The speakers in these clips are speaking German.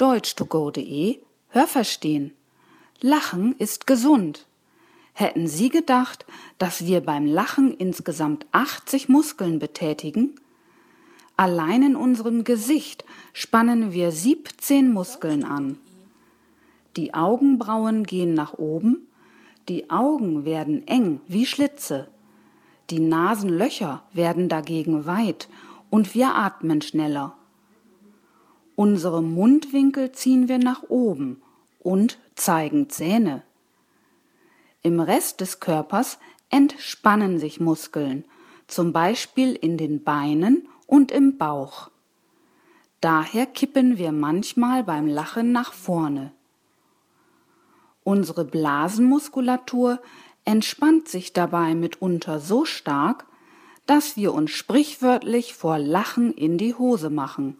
deutsch2go.de Hörverstehen. Lachen ist gesund. Hätten Sie gedacht, dass wir beim Lachen insgesamt 80 Muskeln betätigen? Allein in unserem Gesicht spannen wir 17 Muskeln an. Die Augenbrauen gehen nach oben, die Augen werden eng wie Schlitze, die Nasenlöcher werden dagegen weit und wir atmen schneller. Unsere Mundwinkel ziehen wir nach oben und zeigen Zähne. Im Rest des Körpers entspannen sich Muskeln, zum Beispiel in den Beinen und im Bauch. Daher kippen wir manchmal beim Lachen nach vorne. Unsere Blasenmuskulatur entspannt sich dabei mitunter so stark, dass wir uns sprichwörtlich vor Lachen in die Hose machen.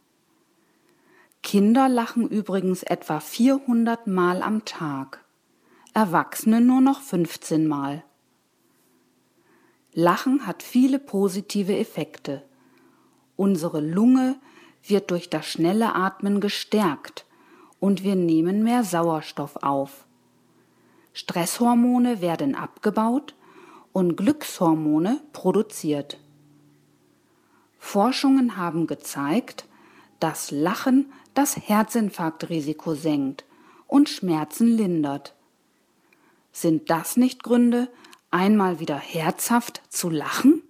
Kinder lachen übrigens etwa 400 Mal am Tag, Erwachsene nur noch 15 Mal. Lachen hat viele positive Effekte. Unsere Lunge wird durch das schnelle Atmen gestärkt und wir nehmen mehr Sauerstoff auf. Stresshormone werden abgebaut und Glückshormone produziert. Forschungen haben gezeigt, dass Lachen das Herzinfarktrisiko senkt und Schmerzen lindert. Sind das nicht Gründe, einmal wieder herzhaft zu lachen?